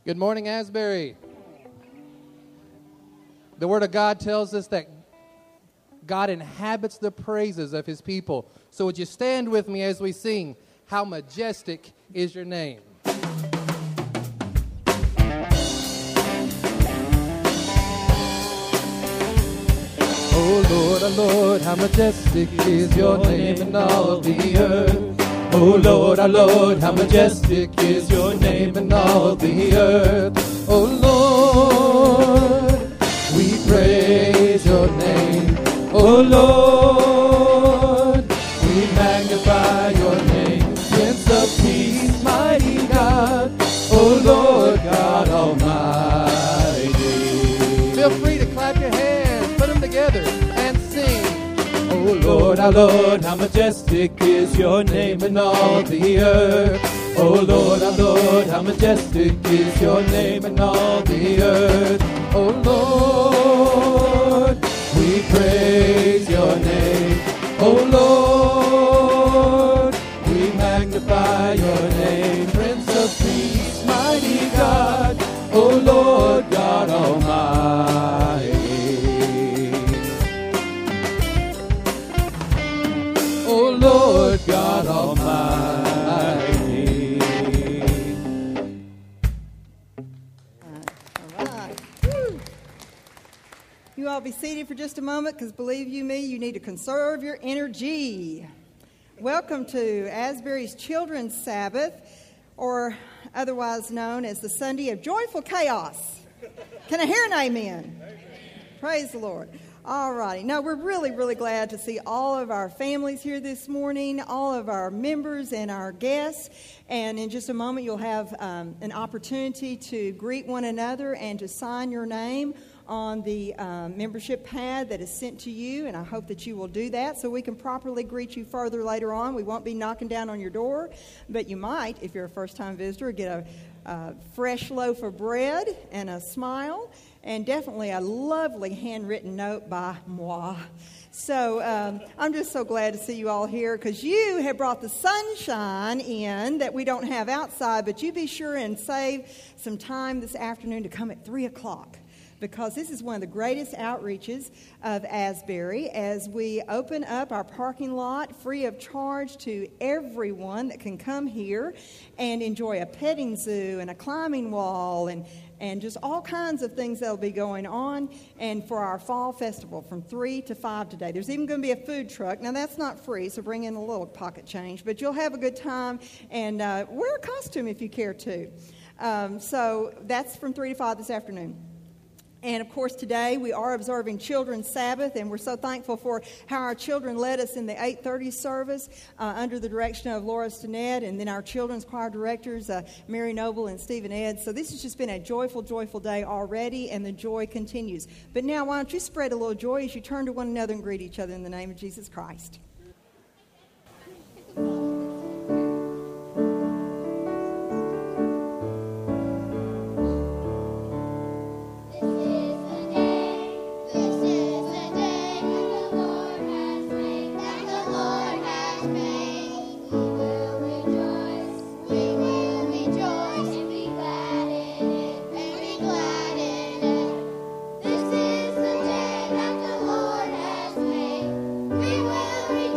Good morning, Asbury. The Word of God tells us that God inhabits the praises of His people. So would you stand with me as we sing, How Majestic is Your Name? Oh Lord, how majestic is Your name in all of the earth. Oh Lord, our Lord, how majestic is Your name in all the earth. Oh Lord, we praise Your name. Oh Lord, we magnify Your name. Prince of Peace, mighty God. Oh Lord God Almighty. Feel free to clap your hands, put them together, and sing. Oh Lord, our Lord, how majestic is Your name in all the earth. Oh Lord, our Lord, how majestic is Your name in all the earth. Oh Lord, we praise Your name. Oh Lord, we magnify Your name. Prince of Peace, mighty God. Oh Lord God Almighty. Oh Lord God Almighty. All right. Woo. You all be seated for just a moment, because believe you me, you need to conserve your energy. Welcome to Asbury's Children's Sabbath, or otherwise known as the Sunday of Joyful Chaos. Can I hear an amen? Praise the Lord. All righty. Now, we're really glad to see all of our families here this morning, all of our members and our guests. And in just a moment, you'll have an opportunity to greet one another and to sign your name on the membership pad that is sent to you. And I hope that you will do that so we can properly greet you further later on. We won't be knocking down on your door, but you might, if you're a first-time visitor, get a fresh loaf of bread and a smile, and definitely a lovely handwritten note by moi. So I'm just so glad to see you all here, because you have brought the sunshine in that we don't have outside, but you be sure and save some time this afternoon to come at 3 o'clock, because this is one of the greatest outreaches of Asbury, as we open up our parking lot free of charge to everyone that can come here and enjoy a petting zoo and a climbing wall and just all kinds of things that will be going on. And for our fall festival from 3 to 5 today. There's even going to be a food truck. Now, that's not free, so bring in a little pocket change. But you'll have a good time, and wear a costume if you care to. So that's from 3 to 5 this afternoon. And, of course, today we are observing Children's Sabbath, and we're so thankful for how our children led us in the 8:30 service under the direction of Laura Stinnett, and then our children's choir directors, Mary Noble and Stephen Ed. So this has just been a joyful day already, and the joy continues. But now why don't you spread a little joy as you turn to one another and greet each other in the name of Jesus Christ. We will rejoice.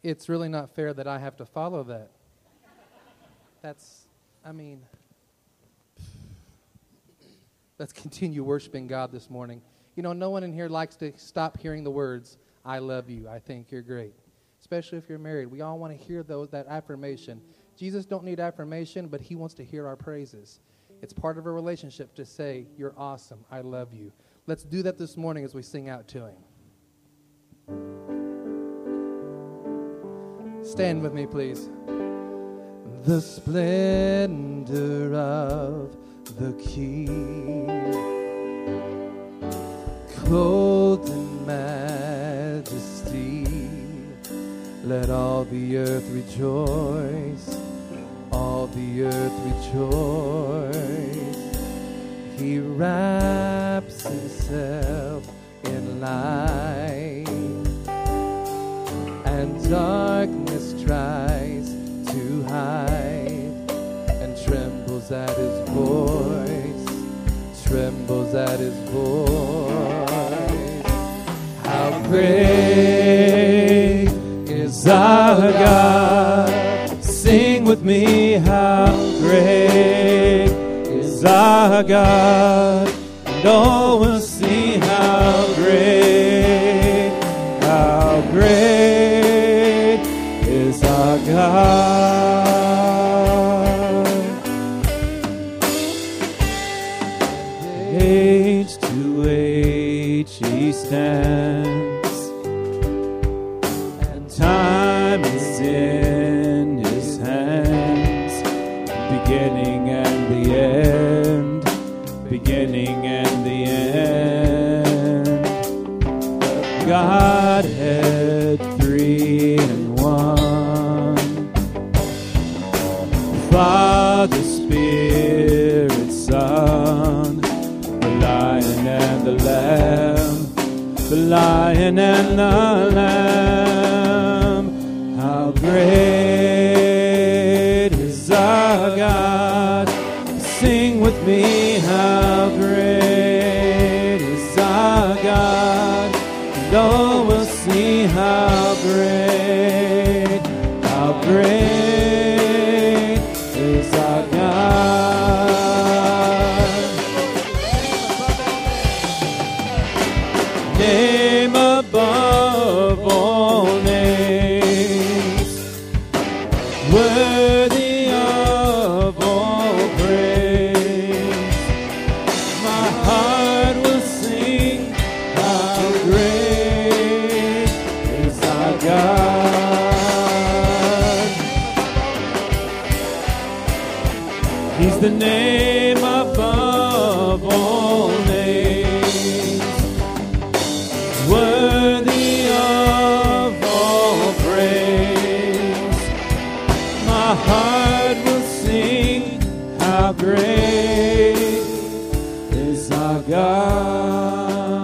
it's really not fair that I have to follow that. Let's continue worshiping God this morning. You know, no one in here likes to stop hearing the words, I love you, I think you're great. Especially if you're married. We all want to hear that affirmation. Jesus don't need affirmation, but he wants to hear our praises. It's part of a relationship to say, you're awesome, I love you. Let's do that this morning as we sing out to him. Stand with me, please. The splendor of the King, clothed in majesty, let all the earth rejoice, all the earth rejoice. He wraps himself in light, and darkness tries to hide, and trembles at his voice, trembles at his voice. How great is our God? Sing with me, how great is our God? And oh, we'll see how great is our God. Age to age he stands, and time is in his hands, beginning and the end, beginning and the end. Godhead, three in one, Father, Spirit, Son, the Lion and the Lamb, the Lion and the Lamb. How great is our God? Sing with me, how great is our God? And oh, we'll see how great is our God. Name above all names, worthy of all praise. My heart will sing, how great is our God. He's the name above all names, worthy of all praise. My heart will sing, how great is our God.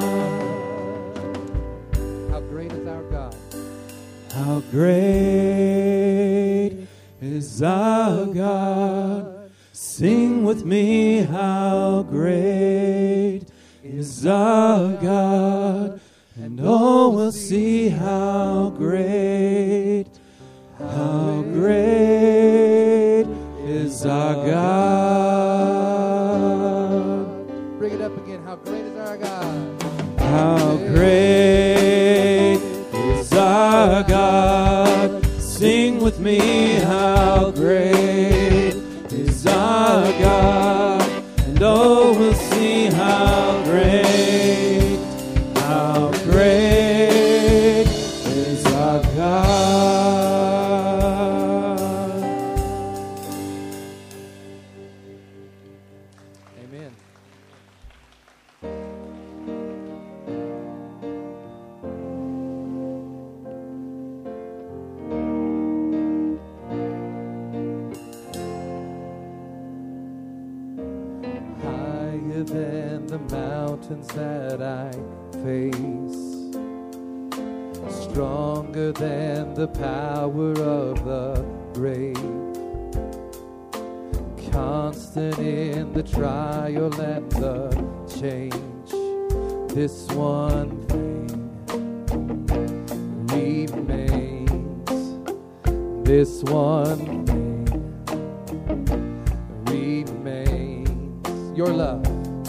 How great is our God? How great is our God? Sing with me, how great is our God? And oh, we'll see how great is our God. Bring it up again. How great is our God? How great is our God? Sing with me, how great is our God? And oh, we'll see how great is our God. Amen. Higher than the mountains that I face, stronger than the power of the grave, constant in the trial and the change. This one thing remains, this one remains. Your love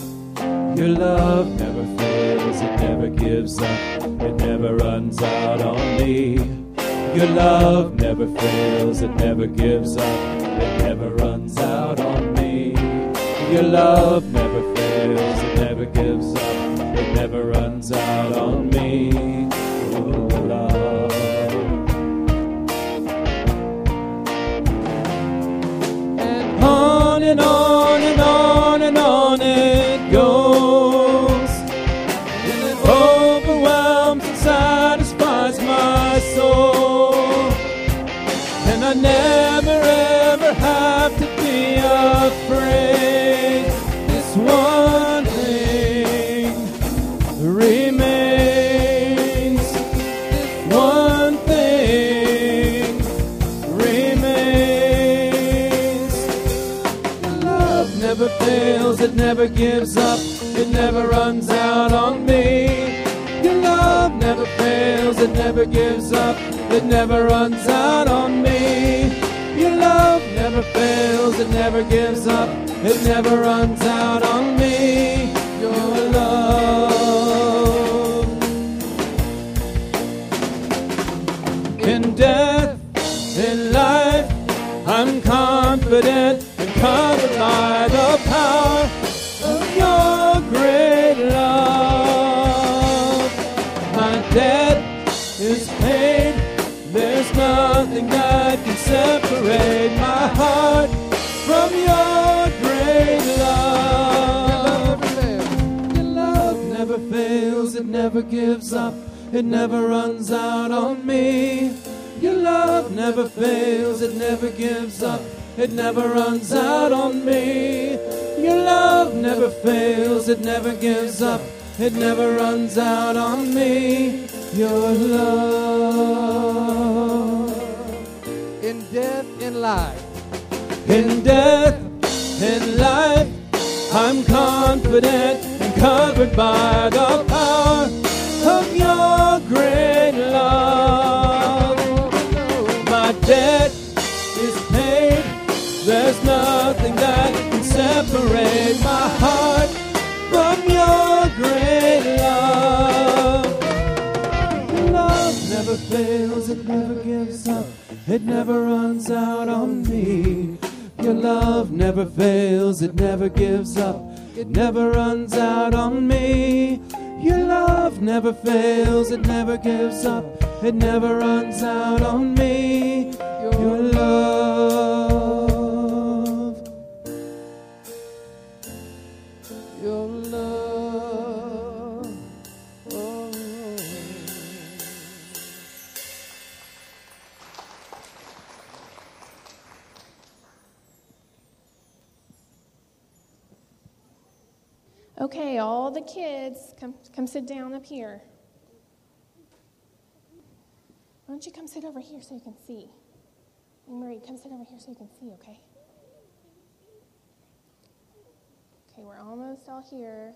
never fails, it never gives up, it never runs out on me. Your love never fails, it never gives up, it never runs out on me. Your love never fails, it never gives up, it never runs out on me. Oh, love. And on and on and on and on it goes, and it overwhelms and satisfies my soul. And I never ever have to be afraid. This one thing remains. This one thing remains. Love never fails, it never gives up, it never runs out on me. Your love never fails, it never gives up, it never runs out on me. Your love never fails, it never gives up, it never runs out on me. Your love. In death, in life, I'm confident and covered by the power of your great love. My debt is paid, there's nothing that can separate my heart from your great love. Your love never fails, it never gives up, it never runs out on me. Your love never fails, it never gives up, it never runs out on me. Your love never fails, it never gives up, it never runs out on me. Your love. In death, in life. In death, in life, I'm confident and covered by the power of your great love. My debt is paid, there's nothing that can separate my heart from your great love. Love never fails, it never gives up, it never runs out on me. Your love never fails, it never gives up, it never runs out on me. Your love never fails, it never gives up, it never runs out on me. Your love. Your love. Oh. Okay, all the kids, come sit down up here. Why don't you come sit over here so you can see? Marie, come sit over here so you can see, okay? Okay, we're almost all here.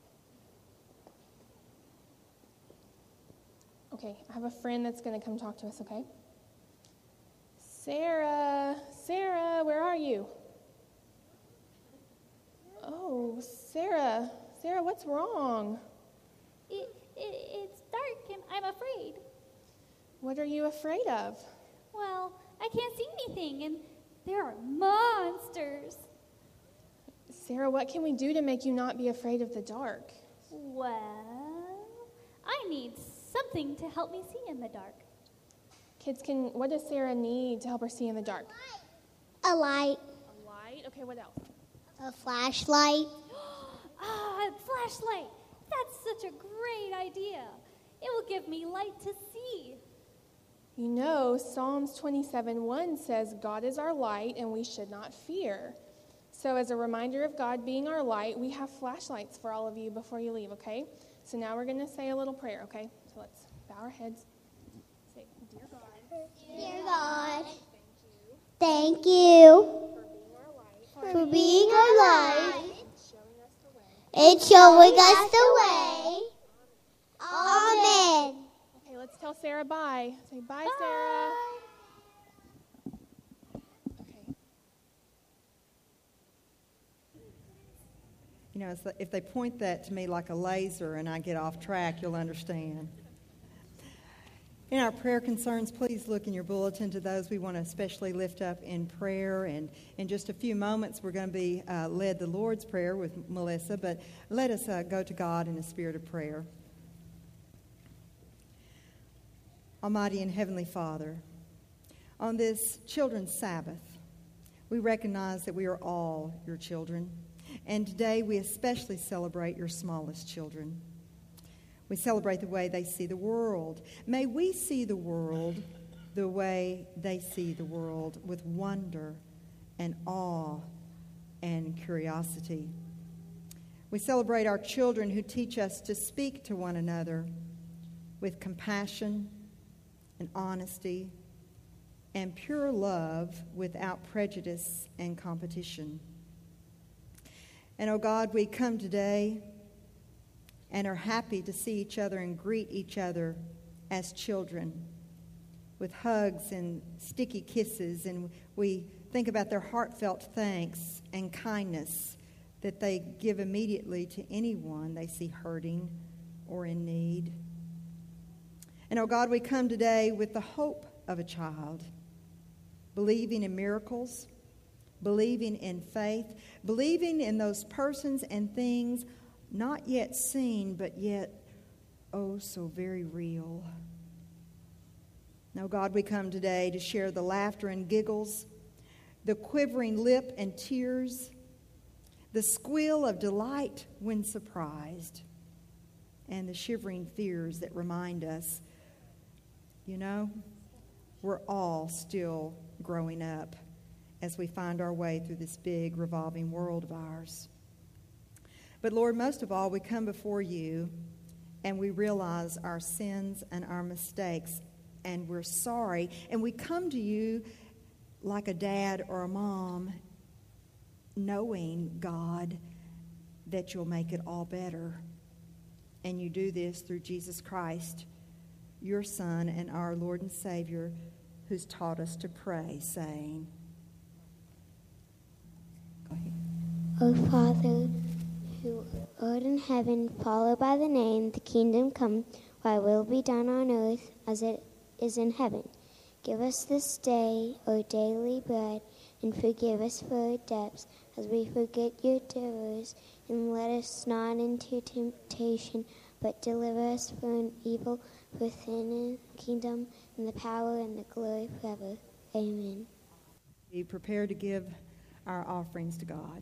Okay, I have a friend that's going to come talk to us, okay? Sarah, where are you? Oh, Sarah, what's wrong? It's dark and I'm afraid. What are you afraid of? Well, I can't see anything and there are monsters. Sarah, what can we do to make you not be afraid of the dark? Well, I need something to help me see in the dark. Kids, what does Sarah need to help her see in the dark? A light. A light? Okay, what else? A flashlight. A flashlight. That's such a great idea. It will give me light to see. You know, Psalms 27:1 says, God is our light and we should not fear. So as a reminder of God being our light, we have flashlights for all of you before you leave, okay? So now we're going to say a little prayer, okay? So let's bow our heads. Say, Dear God. Dear God. Thank you For being our light. and showing us the way. Amen. Okay, let's tell Sarah bye. Say bye, Sarah. You know, if they point that to me like a laser and I get off track, you'll understand. In our prayer concerns, please look in your bulletin to those we want to especially lift up in prayer. And in just a few moments, we're going to be led the Lord's Prayer with Melissa. But let us go to God in a spirit of prayer. Almighty and Heavenly Father, on this Children's Sabbath, we recognize that we are all your children. And today we especially celebrate your smallest children. We celebrate the way they see the world. May we see the world the way they see the world, with wonder and awe and curiosity. We celebrate our children who teach us to speak to one another with compassion and honesty and pure love without prejudice and competition. And, oh God, we come today and are happy to see each other and greet each other as children with hugs and sticky kisses. And we think about their heartfelt thanks and kindness that they give immediately to anyone they see hurting or in need. And, oh God, we come today with the hope of a child, believing in miracles, believing in faith, believing in those persons and things not yet seen, but yet, oh, so very real. Now, God, we come today to share the laughter and giggles, the quivering lip and tears, the squeal of delight when surprised, and the shivering fears that remind us, you know, we're all still growing up as we find our way through this big revolving world of ours. But Lord, most of all, we come before you and we realize our sins and our mistakes, and we're sorry. And we come to you like a dad or a mom, knowing, God, that you'll make it all better. And you do this through Jesus Christ, your Son and our Lord and Savior, who's taught us to pray, saying, go ahead. O Father, who art in heaven, hallowed by the name, the kingdom come, thy will be done on earth as it is in heaven. Give us this day our daily bread, and forgive us for our debts, as we forget your debtors, and let us not into temptation, but deliver us from evil. For thine is the kingdom, and the power, and the glory forever. Amen. Be prepared to give our offerings to God.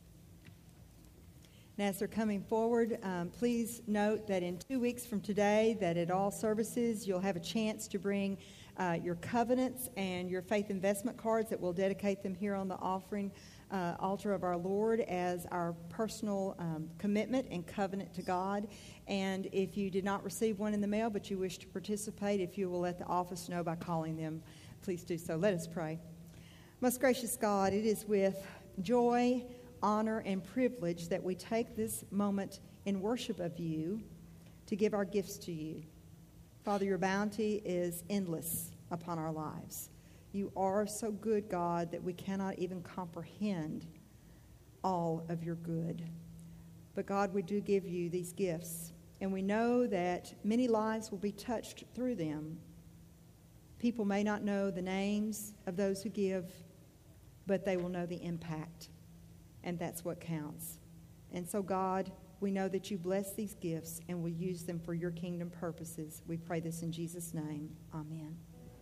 And as they're coming forward, please note that in 2 weeks from today, that at all services, you'll have a chance to bring your covenants and your faith investment cards, that we'll dedicate them here on the offering altar of our Lord as our personal commitment and covenant to God. And if you did not receive one in the mail, but you wish to participate, if you will let the office know by calling them, please do so. Let us pray. Most gracious God, it is with joy, honor, and privilege that we take this moment in worship of you to give our gifts to you. Father, your bounty is endless upon our lives. You are so good, God, that we cannot even comprehend all of your good. But God, we do give you these gifts, and we know that many lives will be touched through them. People may not know the names of those who give, but they will know the impact, and that's what counts. And so, God, we know that you bless these gifts and will use them for your kingdom purposes. We pray this in Jesus' name. Amen.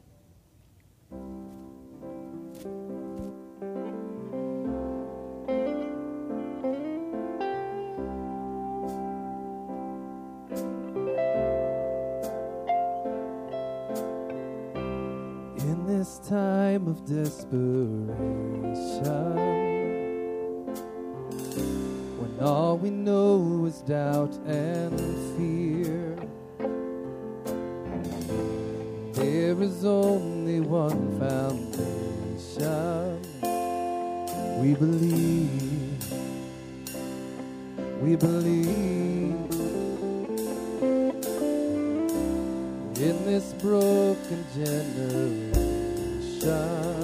In this time of desperation, when all we know is doubt and fear, there is only one foundation. We believe, we believe. In this broken generation,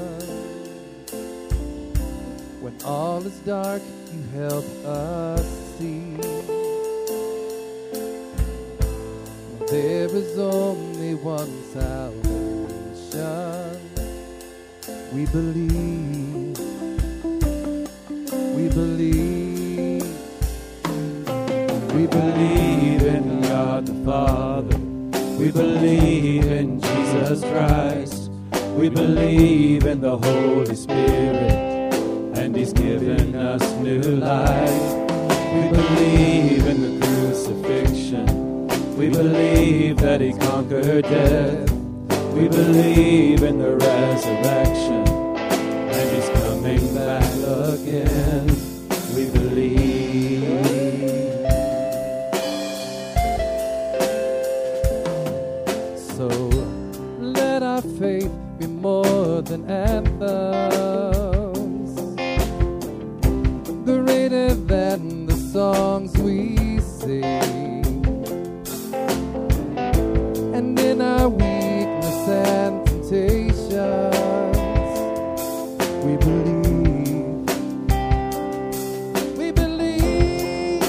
when all is dark, you help us see. There is only one salvation. We believe. We believe. We believe in God the Father. We believe in Jesus Christ. We believe in the Holy Spirit, and He's given us new life. We believe in the crucifixion. We believe that He conquered death. We believe in the resurrection, and He's coming back again. We believe. So let our faith be more than anthems, greater than the songs we sing, and in our weakness and temptations, we believe. We believe.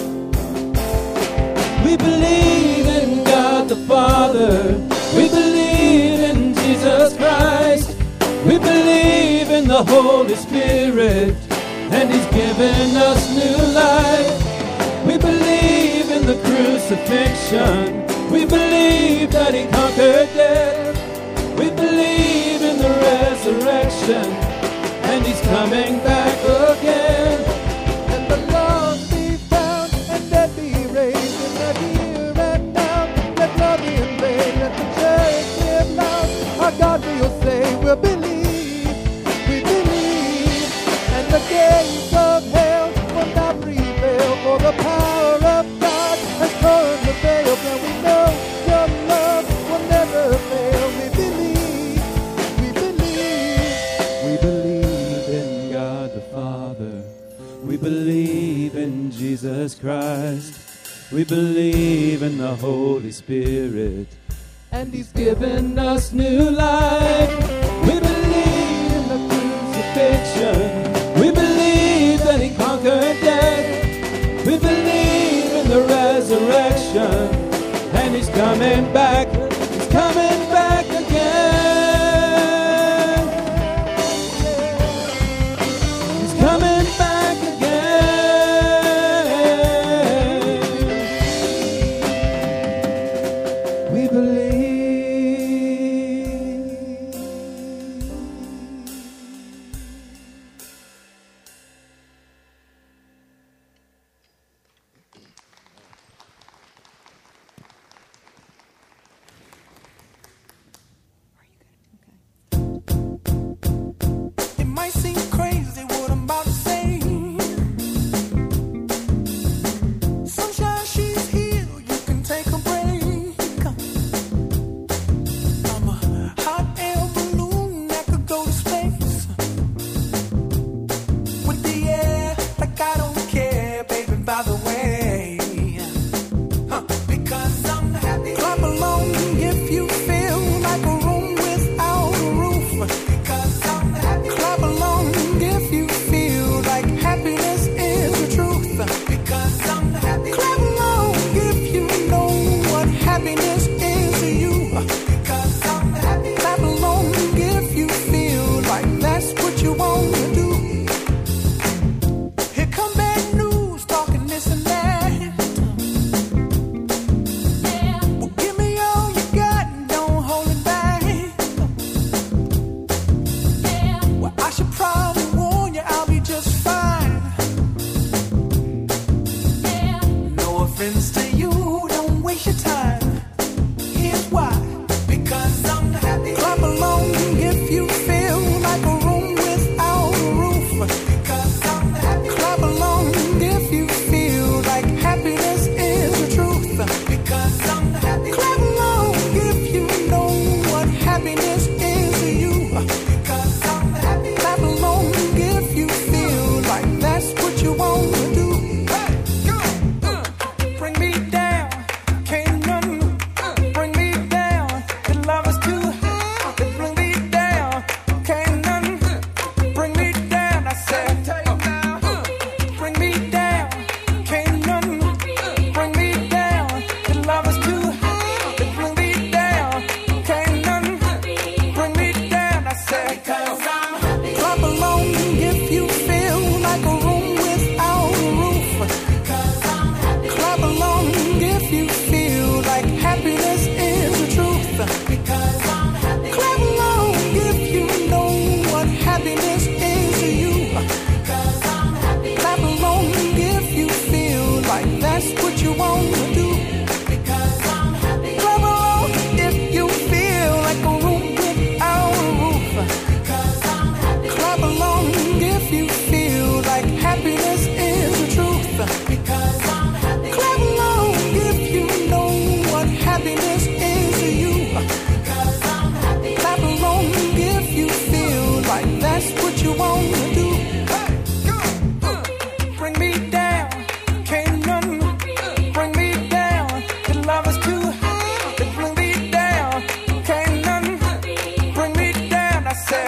We believe in God the Father. We believe in Jesus Christ. We believe in the Holy Spirit, and He's given us new life. We believe in the crucifixion. We believe that He conquered death. We believe in the resurrection, and He's coming back again. And the lost be found, and dead be raised in the here and now. Let love invade, let the church live loud. Our God will say, we'll believe, we believe. And the gates of hell will not prevail, for the power of God has torn the veil. And we know your love will never fail. We believe, we believe. We believe in God the Father. We believe in Jesus Christ. We believe in the Holy Spirit, and He's given us new life. We believe in the crucifixion. We believe that He conquered death. We believe in the resurrection, and He's coming back. He's coming back again. He's coming back again. We believe.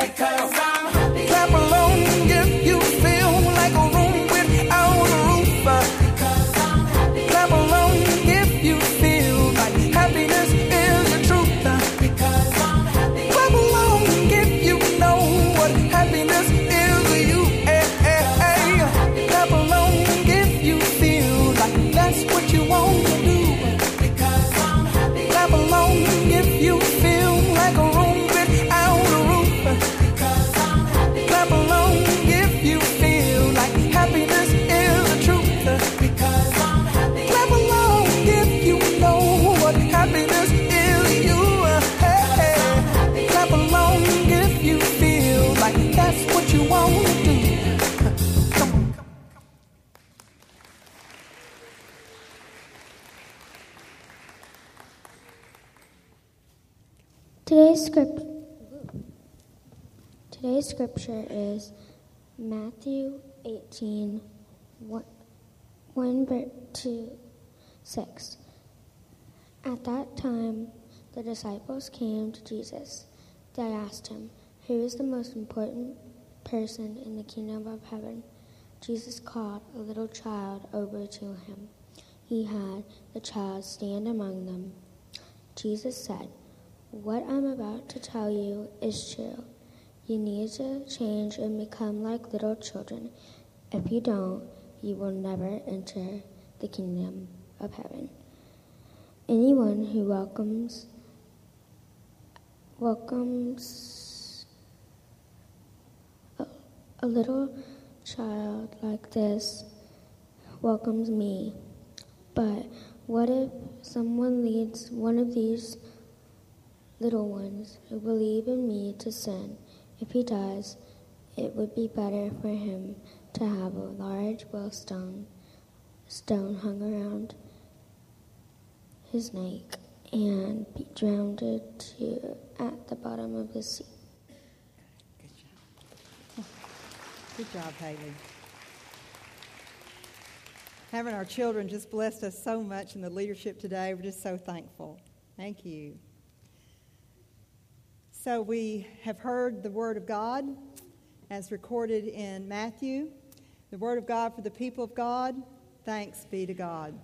Because I'm happy. Clap along if you feel like a room without a roof. Because I'm happy. Clap along if you feel like happiness is the truth. Because I'm happy. Clap along if you know what happiness is to you. Clap along if you feel like that's what you want to do. Because I'm happy. Clap along if you feel like a room without a roof. Because I'm happy. Clap along if you feel like happiness is the truth. Because I'm happy. Clap along if you know what happiness is to you. Clap along if you feel like that's what you want to do. Come on. Today's scripture is Matthew 18, 1 to 6. At that time, the disciples came to Jesus. They asked him, "Who is the most important person in the kingdom of heaven?" Jesus called a little child over to him. He had the child stand among them. Jesus said, "What I'm about to tell you is true. You need to change and become like little children. If you don't, you will never enter the kingdom of heaven. Anyone who welcomes a little child like this welcomes me. But what if someone leads one of these little ones who believe in me to sin? If he does, it would be better for him to have a large stone hung around his neck and be drowned at the bottom of the sea." Good job, Haley. Having our children just blessed us so much in the leadership today. We're just so thankful. Thank you. So we have heard the Word of God as recorded in Matthew. The Word of God for the people of God. Thanks be to God.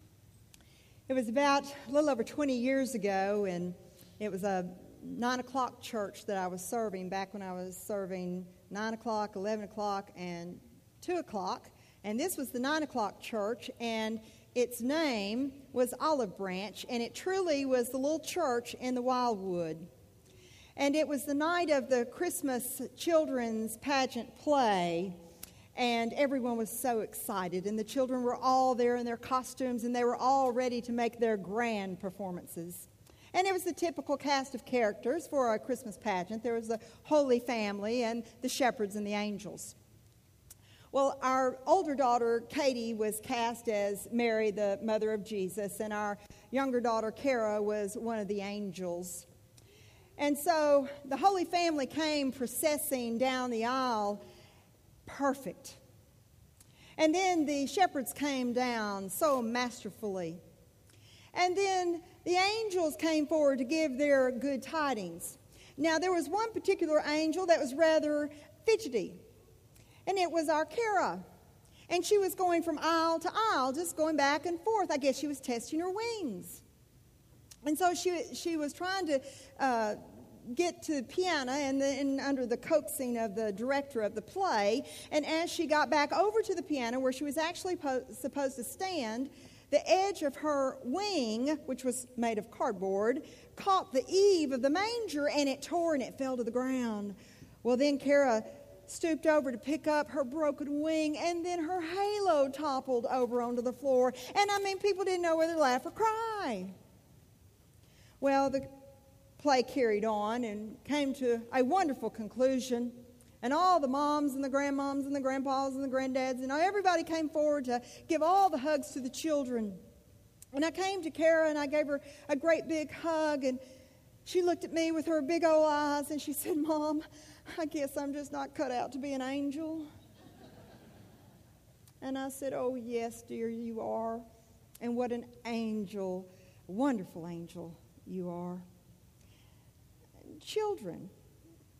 It was about a little over 20 years ago, and it was a 9 o'clock church that I was serving back when I was serving 9 o'clock, 11 o'clock, and 2 o'clock. And this was the 9 o'clock church, and its name was Olive Branch, and it truly was the little church in the Wildwood. And it was the night of the Christmas children's pageant play, and everyone was so excited. And the children were all there in their costumes, and they were all ready to make their grand performances. And it was the typical cast of characters for a Christmas pageant. There was the Holy Family and the shepherds and the angels. Well, our older daughter, Katie, was cast as Mary, the mother of Jesus, and our younger daughter, Kara, was one of the angels. And so the Holy Family came processing down the aisle, perfect. And then the shepherds came down so masterfully. And then the angels came forward to give their good tidings. Now, there was one particular angel that was rather fidgety, and it was our Kara. And she was going from aisle to aisle, just going back and forth. I guess she was testing her wings. And so she was trying to get to the piano and under the coaxing of the director of the play. And as she got back over to the piano where she was actually supposed to stand, the edge of her wing, which was made of cardboard, caught the eave of the manger, and it tore and it fell to the ground. Well, then Kara stooped over to pick up her broken wing, and then her halo toppled over onto the floor. And I mean, people didn't know whether to laugh or cry. Well, the play carried on and came to a wonderful conclusion. And all the moms and the grandmoms and the grandpas and the granddads, and everybody came forward to give all the hugs to the children. And I came to Kara and I gave her a great big hug, and she looked at me with her big old eyes and she said, "Mom, I guess I'm just not cut out to be an angel." And I said, "Oh, yes, dear, you are. And what an angel, wonderful angel you are." Children,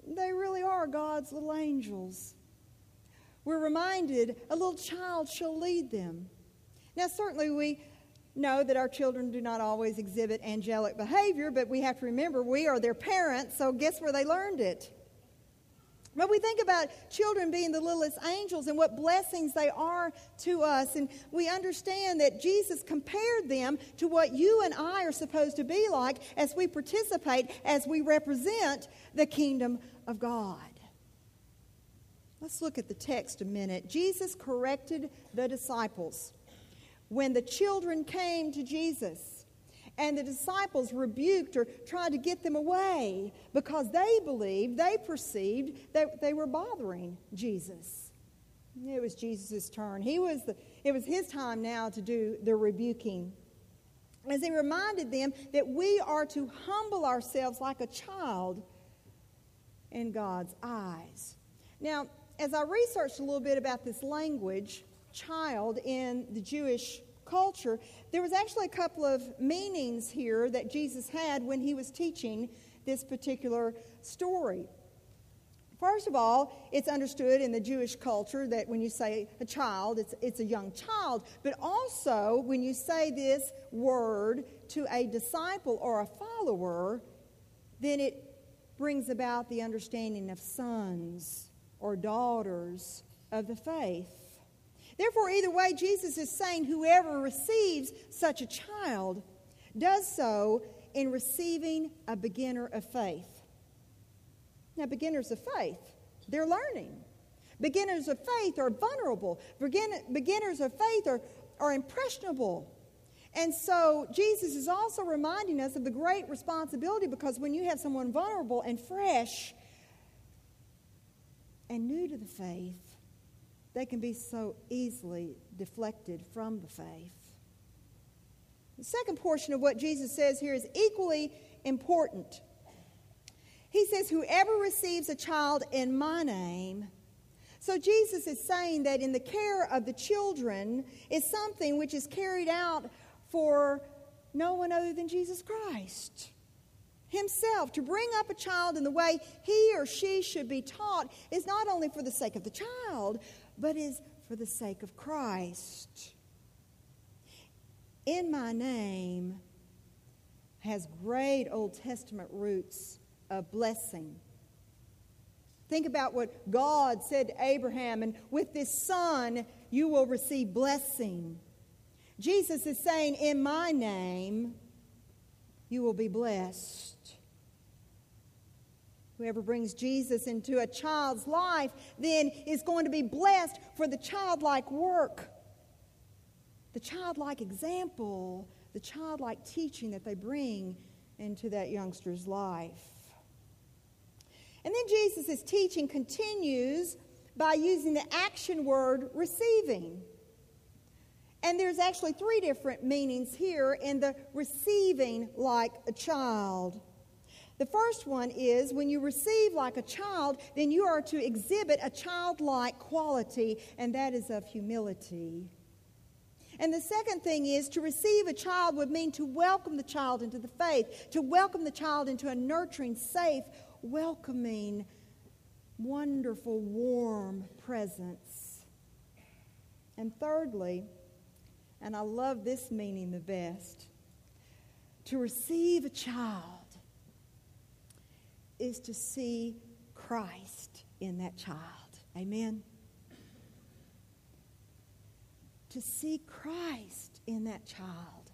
they really are God's little angels. We're reminded a little child shall lead them. Now, certainly we know that our children do not always exhibit angelic behavior, but we have to remember we are their parents, so guess where they learned it? But we think about children being the littlest angels and what blessings they are to us. And we understand that Jesus compared them to what you and I are supposed to be like as we participate, as we represent the kingdom of God. Let's look at the text a minute. Jesus corrected the disciples when the children came to Jesus. And the disciples rebuked or tried to get them away because they believed, they perceived that they were bothering Jesus. It was Jesus' turn. It was his time now to do the rebuking. As he reminded them that we are to humble ourselves like a child in God's eyes. Now, as I researched a little bit about this language, child, in the Jewish culture, there was actually a couple of meanings here that Jesus had when he was teaching this particular story. First of all, it's understood in the Jewish culture that when you say a child, it's a young child. But also, when you say this word to a disciple or a follower, then it brings about the understanding of sons or daughters of the faith. Therefore, either way, Jesus is saying whoever receives such a child does so in receiving a beginner of faith. Now, beginners of faith, they're learning. Beginners of faith are vulnerable. Beginners of faith are impressionable. And so Jesus is also reminding us of the great responsibility, because when you have someone vulnerable and fresh and new to the faith, they can be so easily deflected from the faith. The second portion of what Jesus says here is equally important. He says, whoever receives a child in my name. So Jesus is saying that in the care of the children is something which is carried out for no one other than Jesus Christ himself. To bring up a child in the way he or she should be taught is not only for the sake of the child, but is for the sake of Christ. In my name has great Old Testament roots of blessing. Think about what God said to Abraham, and with this son you will receive blessing. Jesus is saying, in my name you will be blessed. Whoever brings Jesus into a child's life then is going to be blessed for the childlike work, the childlike example, the childlike teaching that they bring into that youngster's life. And then Jesus' teaching continues by using the action word receiving. And there's actually 3 different meanings here in the receiving like a child. The first one is when you receive like a child, then you are to exhibit a childlike quality, and that is of humility. And the second thing is to receive a child would mean to welcome the child into the faith, to welcome the child into a nurturing, safe, welcoming, wonderful, warm presence. And thirdly, and I love this meaning the best, to receive a child is to see Christ in that child. Amen? To see Christ in that child.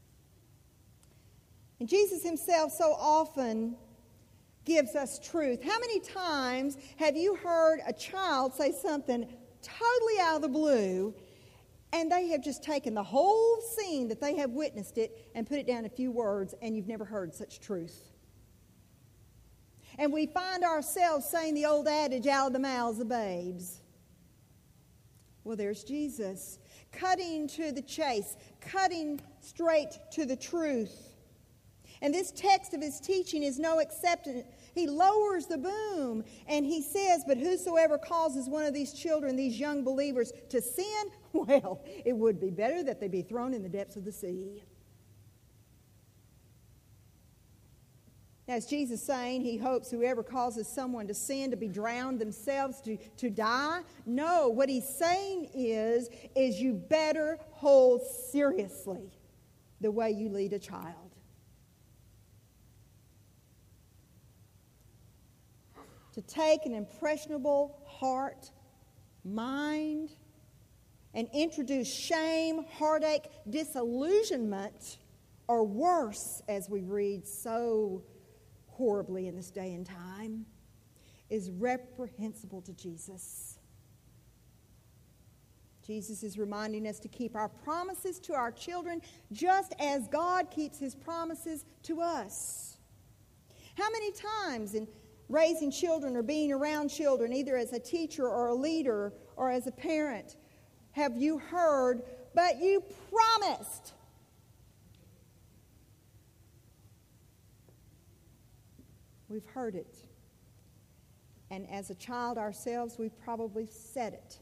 And Jesus himself so often gives us truth. How many times have you heard a child say something totally out of the blue, and they have just taken the whole scene that they have witnessed it and put it down in a few words, and you've never heard such truth? And we find ourselves saying the old adage, out of the mouths of babes. Well, there's Jesus, cutting to the chase, cutting straight to the truth. And this text of his teaching is no exception. He lowers the boom and he says, but whosoever causes one of these children, these young believers, to sin, well, it would be better that they be thrown in the depths of the sea. Now, is Jesus saying he hopes whoever causes someone to sin to be drowned themselves to die? No, what he's saying is you better hold seriously the way you lead a child. To take an impressionable heart, mind, and introduce shame, heartache, disillusionment, or worse, as we read so horribly in this day and time, is reprehensible to Jesus. Jesus is reminding us to keep our promises to our children just as God keeps his promises to us. How many times in raising children or being around children, either as a teacher or a leader or as a parent, have you heard, "But you promised"? We've heard it. And as a child ourselves, we've probably said it.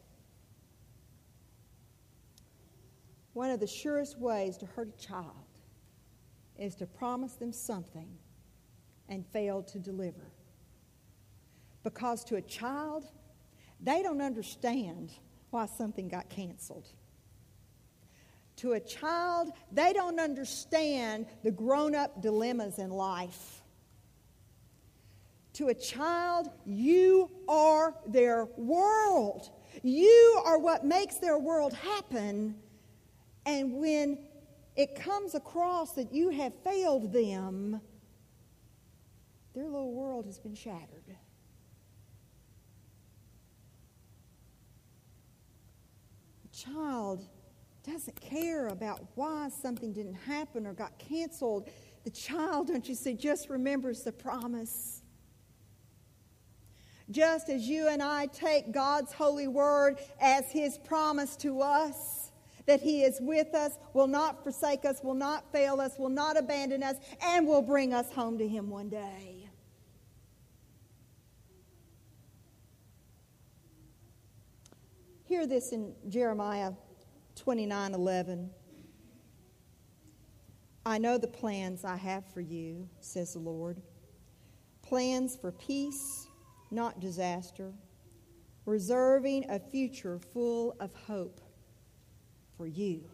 One of the surest ways to hurt a child is to promise them something and fail to deliver. Because to a child, they don't understand why something got canceled. To a child, they don't understand the grown-up dilemmas in life. To a child, you are their world. You are what makes their world happen. And when it comes across that you have failed them, their little world has been shattered. A child doesn't care about why something didn't happen or got canceled. The child, don't you see, just remembers the promise. Just as you and I take God's holy word as his promise to us, that he is with us, will not forsake us, will not fail us, will not abandon us, and will bring us home to him one day. Hear this in Jeremiah 29:11. "I know the plans I have for you, says the Lord. Plans for peace, not disaster, reserving a future full of hope for you."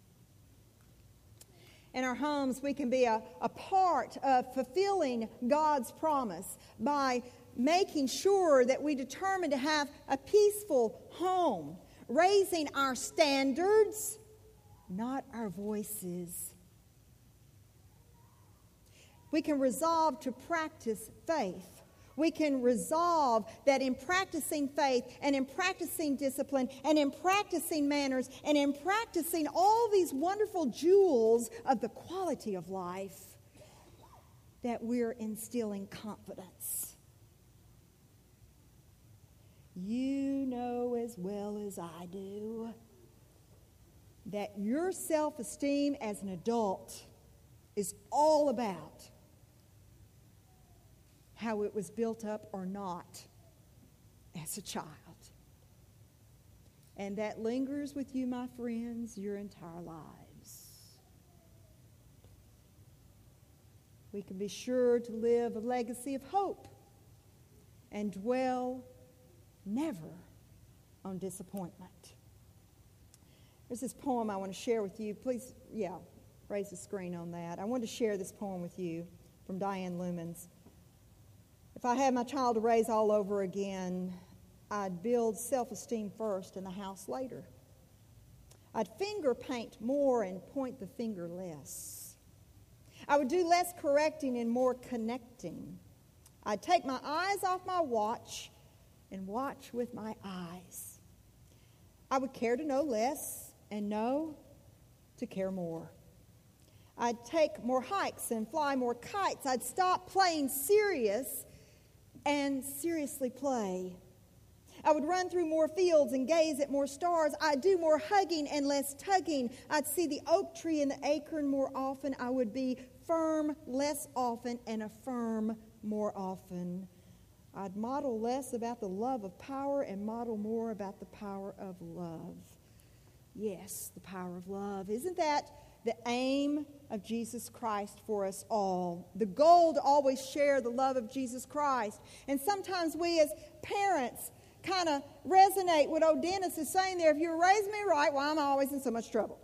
In our homes, we can be a part of fulfilling God's promise by making sure that we determine to have a peaceful home, raising our standards, not our voices. We can resolve to practice faith. We can resolve that in practicing faith and in practicing discipline and in practicing manners and in practicing all these wonderful jewels of the quality of life, that we're instilling confidence. You know as well as I do that your self-esteem as an adult is all about how it was built up or not as a child. And that lingers with you, my friends, your entire lives. We can be sure to live a legacy of hope and dwell never on disappointment. There's this poem I want to share with you. Please, raise the screen on that. I want to share this poem with you from Diane Lumens. If I had my child to raise all over again, I'd build self-esteem first and the house later. I'd finger paint more and point the finger less. I would do less correcting and more connecting. I'd take my eyes off my watch and watch with my eyes. I would care to know less and know to care more. I'd take more hikes and fly more kites. I'd stop playing serious and seriously play. I would run through more fields and gaze at more stars. I'd do more hugging and less tugging. I'd see the oak tree and the acorn more often. I would be firm less often and affirm more often. I'd model less about the love of power and model more about the power of love. Yes, the power of love. Isn't that the aim of Jesus Christ for us all. The goal to always share the love of Jesus Christ. And sometimes we as parents kind of resonate what old Dennis is saying there. If you raise me right, why am I always in so much trouble?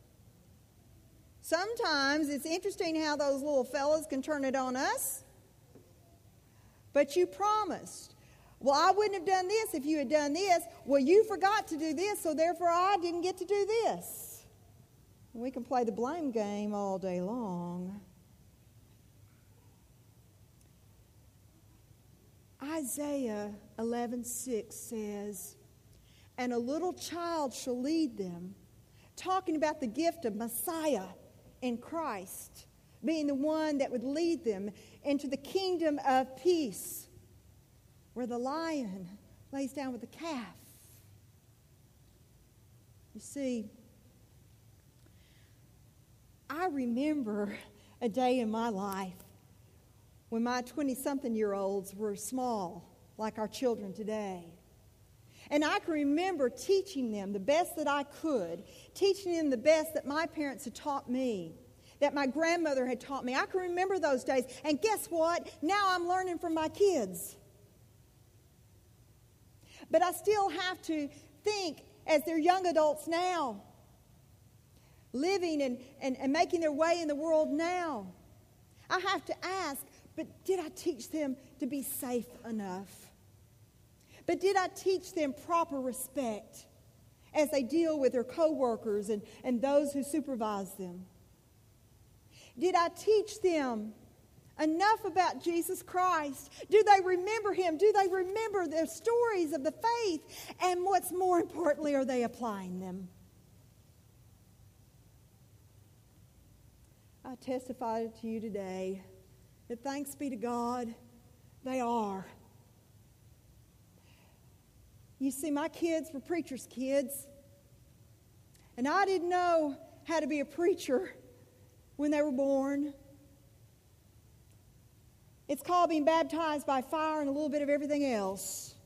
Sometimes it's interesting how those little fellas can turn it on us. But you promised. Well, I wouldn't have done this if you had done this. Well, you forgot to do this, so therefore I didn't get to do this. And we can play the blame game all day long. Isaiah 11:6 says, "And a little child shall lead them," talking about the gift of Messiah in Christ, being the one that would lead them into the kingdom of peace, where the lion lays down with the calf. You see, I remember a day in my life when my 20-something-year-olds were small, like our children today. And I can remember teaching them the best that I could, teaching them the best that my parents had taught me, that my grandmother had taught me. I can remember those days. And guess what? Now I'm learning from my kids. But I still have to think as they're young adults now, living and making their way in the world now. I have to ask, but did I teach them to be safe enough? But did I teach them proper respect as they deal with their co-workers and those who supervise them? Did I teach them enough about Jesus Christ? Do they remember Him? Do they remember the stories of the faith? And what's more importantly, are they applying them? I testify to you today that thanks be to God, they are. You see, my kids were preachers' kids, and I didn't know how to be a preacher when they were born. It's called being baptized by fire and a little bit of everything else.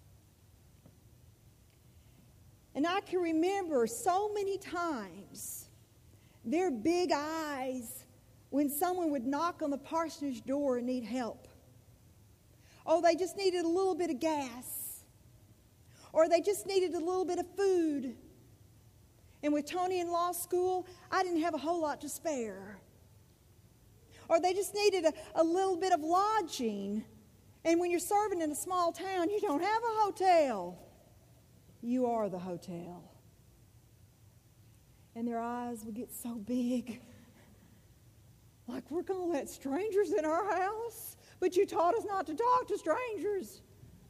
And I can remember so many times their big eyes when someone would knock on the parsonage door and need help. Oh, they just needed a little bit of gas. Or they just needed a little bit of food. And with Tony in law school, I didn't have a whole lot to spare. Or they just needed a little bit of lodging. And when you're serving in a small town, you don't have a hotel. You are the hotel. And their eyes would get so big. Like, we're going to let strangers in our house? But you taught us not to talk to strangers.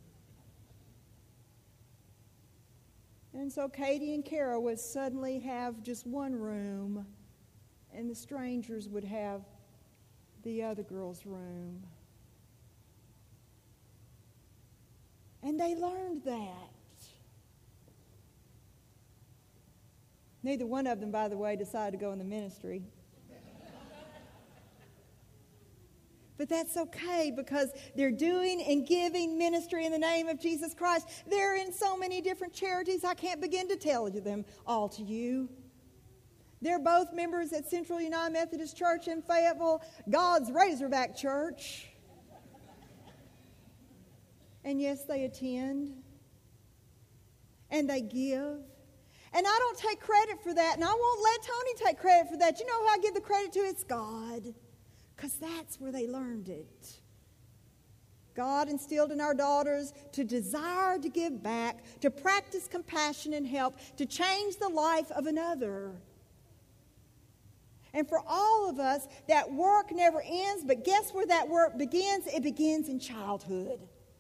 And so Katie and Kara would suddenly have just one room, and the strangers would have the other girl's room. And they learned that. Neither one of them, by the way, decided to go in the ministry. But that's okay, because they're doing and giving ministry in the name of Jesus Christ. They're in so many different charities, I can't begin to tell them all to you. They're both members at Central United Methodist Church in Fayetteville, God's Razorback Church. And yes, they attend. And they give. And I don't take credit for that, and I won't let Tony take credit for that. You know who I give the credit to? It's God. Because that's where they learned it. God instilled in our daughters to desire to give back, to practice compassion and help, to change the life of another. And for all of us, that work never ends, but guess where that work begins? It begins in childhood.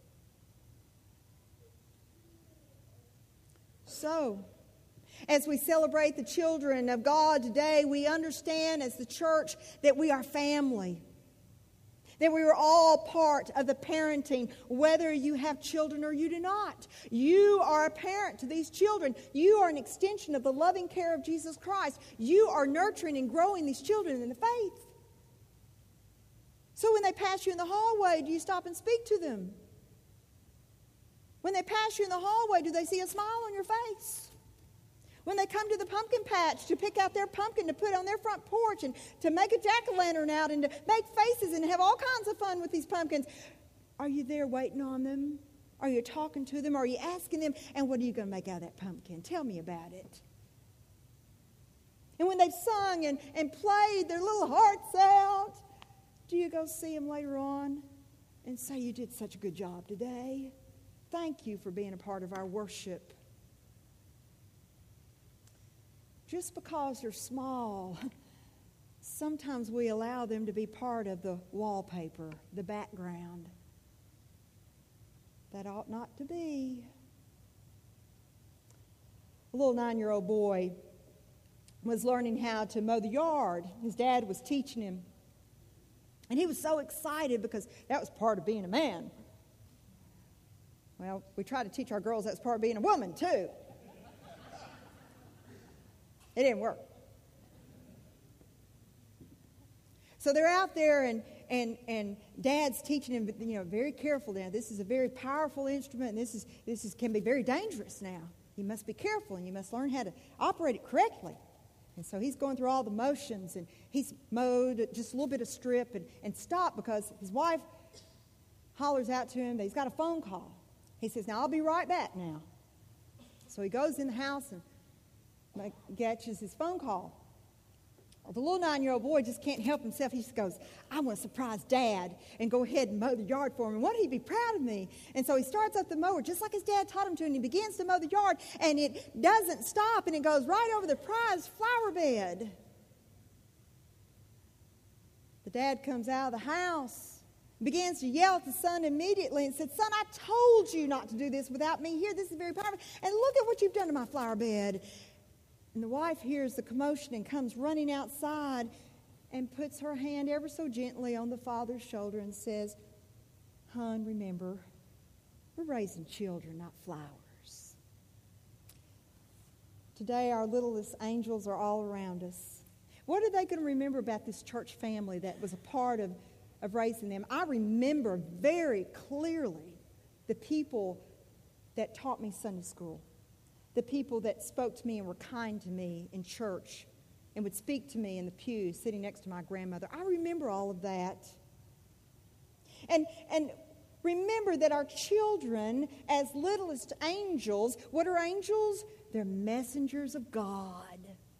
So, as we celebrate the children of God today, we understand as the church that we are family. That we are all part of the parenting, whether you have children or you do not. You are a parent to these children. You are an extension of the loving care of Jesus Christ. You are nurturing and growing these children in the faith. So when they pass you in the hallway, do you stop and speak to them? When they pass you in the hallway, do they see a smile on your face? When they come to the pumpkin patch to pick out their pumpkin to put on their front porch and to make a jack-o'-lantern out and to make faces and have all kinds of fun with these pumpkins, are you there waiting on them? Are you talking to them? Are you asking them, and what are you going to make out of that pumpkin? Tell me about it. And when they've sung and played their little hearts out, do you go see them later on and say, you did such a good job today? Thank you for being a part of our worship. Just because they're small, sometimes we allow them to be part of the wallpaper, the background. That ought not to be. A little 9-year-old boy was learning how to mow the yard. His dad was teaching him. And he was so excited because that was part of being a man. Well, we try to teach our girls that's part of being a woman, too. It didn't work. So they're out there, and Dad's teaching him, very careful now. This is a very powerful instrument, and this can be very dangerous now. You must be careful, and you must learn how to operate it correctly. And so he's going through all the motions, and he's mowed just a little bit of strip and stopped because his wife hollers out to him that he's got a phone call. He says, now I'll be right back now. So he goes in the house and catches his phone call. Well, the little 9-year-old boy just can't help himself. He just goes, I want to surprise Dad and go ahead and mow the yard for him. And won't he be proud of me? And so he starts up the mower just like his dad taught him to, and he begins to mow the yard, and it doesn't stop, and it goes right over the prized flower bed. The dad comes out of the house, begins to yell at the son immediately and said, son, I told you not to do this without me here. This is very powerful. And look at what you've done to my flower bed. And the wife hears the commotion and comes running outside and puts her hand ever so gently on the father's shoulder and says, hon, remember, we're raising children, not flowers. Today, our littlest angels are all around us. What are they going to remember about this church family that was a part of raising them? I remember very clearly the people that taught me Sunday school. The people that spoke to me and were kind to me in church and would speak to me in the pew sitting next to my grandmother. I remember all of that. And remember that our children, as littlest angels, what are angels? They're messengers of God.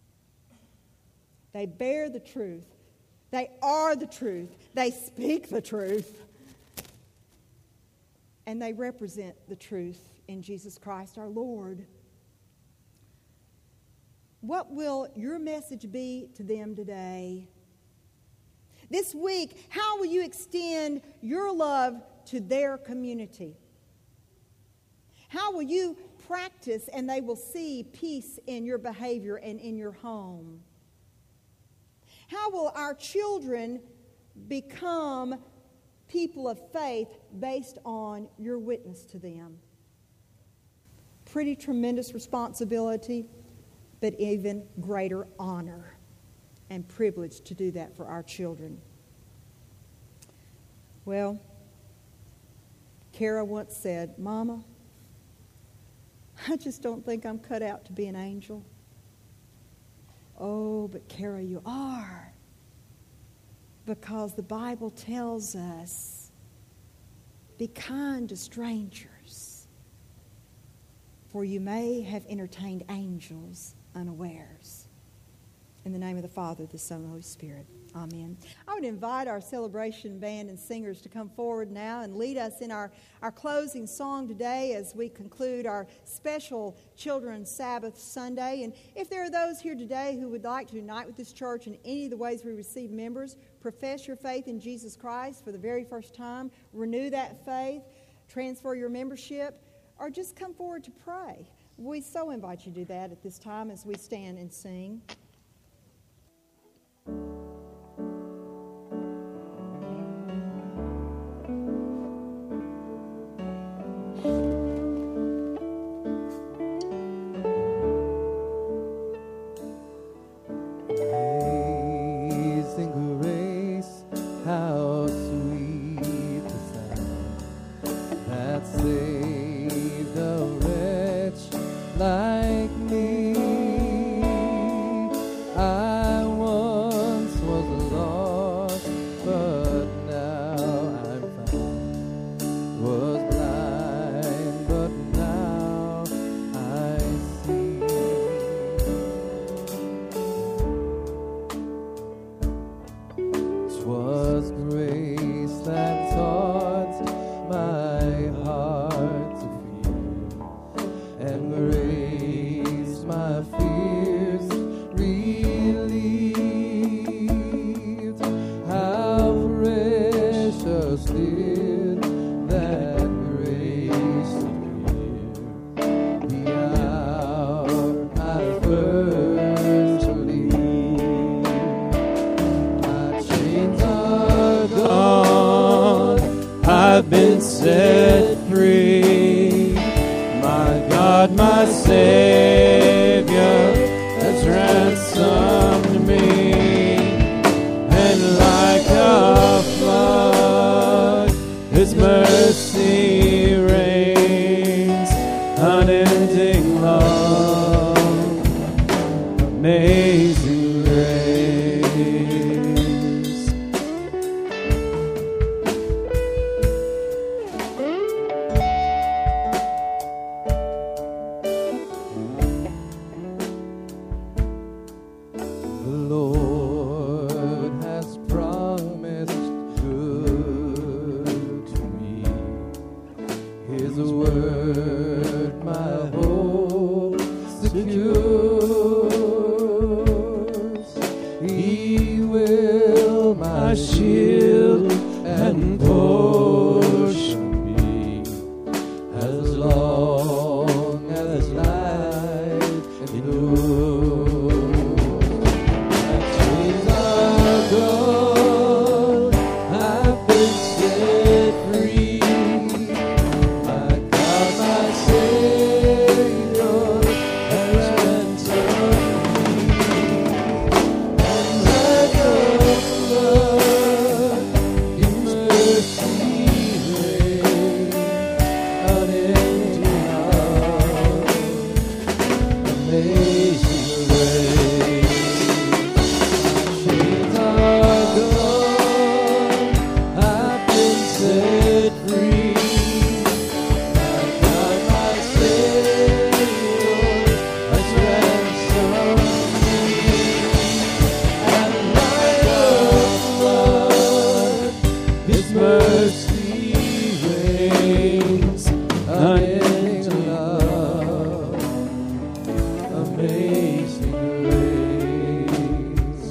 They bear the truth. They are the truth. They speak the truth. And they represent the truth in Jesus Christ our Lord. What will your message be to them today? This week, how will you extend your love to their community? How will you practice and they will see peace in your behavior and in your home? How will our children become people of faith based on your witness to them? Pretty tremendous responsibility, but even greater honor and privilege to do that for our children. Well, Kara once said, Mama, I just don't think I'm cut out to be an angel. Oh, but Kara, you are. Because the Bible tells us, be kind to strangers, for you may have entertained angels unawares. In the name of the Father, the Son, and the Holy Spirit. Amen. I would invite our celebration band and singers to come forward now and lead us in our closing song today as we conclude our special Children's Sabbath Sunday. And if there are those here today who would like to unite with this church in any of the ways we receive members, profess your faith in Jesus Christ for the very first time, renew that faith, transfer your membership, or just come forward to pray, we so invite you to do that at this time as we stand and sing. Amazing grace, how sweet the sound that saved a wretch like me. I've been set free. My God, my Savior has ransomed me. And like a flood, His mercy reigns, unending love, amazing grace. The Lord has promised good to me. His word my hope secures. He will my shield and portion be, as long as life endures. My chains are gone, I've been set free. My God, my Savior has ransomed me. And like a flood, His mercy reigns, unending love, amazing grace. Chains are gone, I've been set free. My God, my Savior has ransomed me. And like a flood, His mercy reigns, unending love, amazing grace.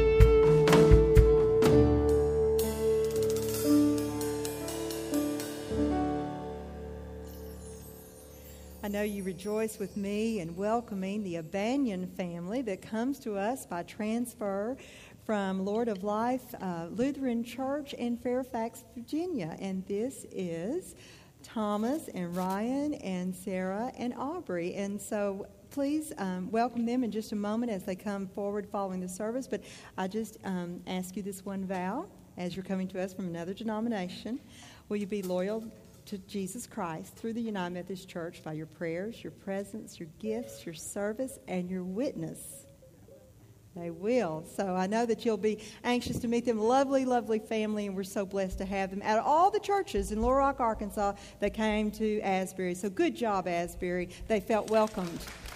I know you rejoice with me in welcoming the Abanion family that comes to us by transfer from Lord of Life Lutheran Church in Fairfax, Virginia. And this is Thomas and Ryan and Sarah and Aubrey. And so please welcome them in just a moment as they come forward following the service. But I just ask you this one vow as you're coming to us from another denomination. Will you be loyal to Jesus Christ through the United Methodist Church by your prayers, your presence, your gifts, your service, and your witness? They will. So I know that you'll be anxious to meet them. Lovely, lovely family, and we're so blessed to have them. Out of all the churches in Little Rock, Arkansas, they came to Asbury. So good job, Asbury. They felt welcomed.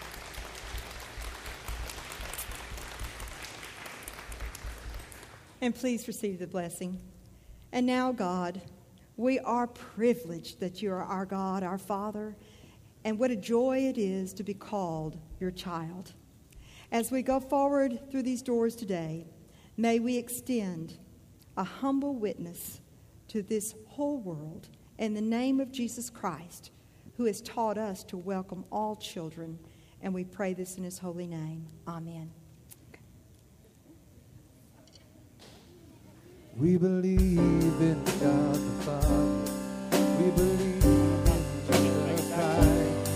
And please receive the blessing. And now, God, we are privileged that you are our God, our Father, and what a joy it is to be called your child. As we go forward through these doors today, may we extend a humble witness to this whole world in the name of Jesus Christ, who has taught us to welcome all children, and we pray this in His holy name. Amen. We believe in God the Father. We believe in Jesus Christ.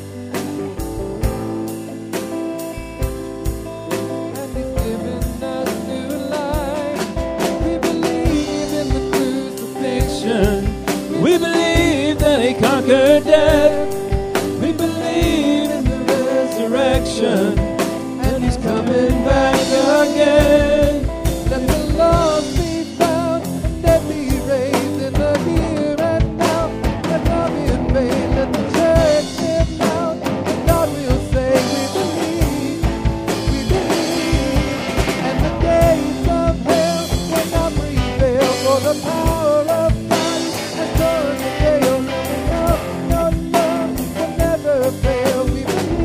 And He's given us new life. We believe in the crucifixion. We believe that He conquered death. We believe in the resurrection, and He's coming back again. Let the lost be found, and dead be raised in the here and now. Let love be in vain, let the church live now. And God will say, we believe. And the gates of hell will not prevail, for the power of God has torn the veil. No, will never fail. We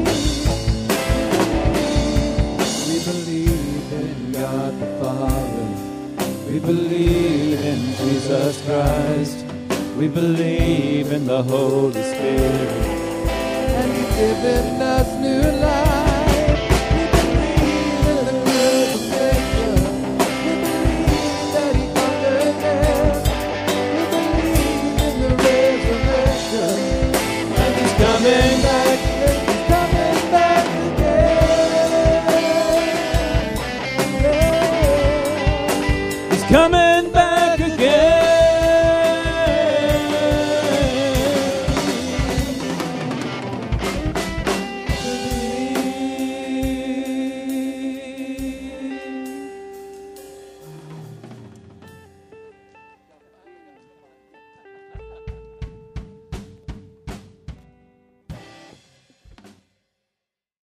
believe in God the Father. We believe in Jesus Christ. We believe in the Holy Spirit. And He's given us new life. We believe in the crucifixion. We believe that He conquered death. We believe in the coming.